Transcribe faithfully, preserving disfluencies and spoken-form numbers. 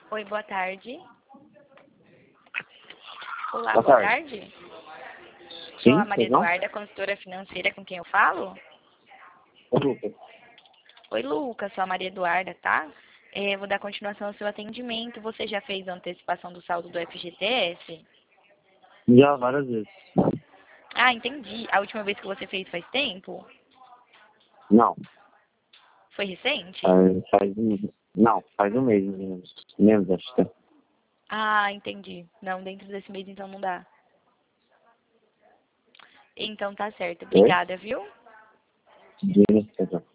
Oi, boa tarde. Olá, Boa boa tarde. tarde. Sou Sim, a Maria pois não? Eduarda, consultora financeira, com quem eu falo? Ô, Lucas. Oi, Lucas, sou a Maria Eduarda, tá? É, vou dar continuação ao seu atendimento. Você já fez a antecipação do saldo do F G T S? Já várias vezes. Ah, entendi. A última vez que você fez faz tempo? Não, Foi recente? faz, faz um... Não, faz um mês, menos, menos acho que. Ah, entendi. Não, dentro desse mês então não dá. Então tá certo. Oi? Obrigada, viu? Diga,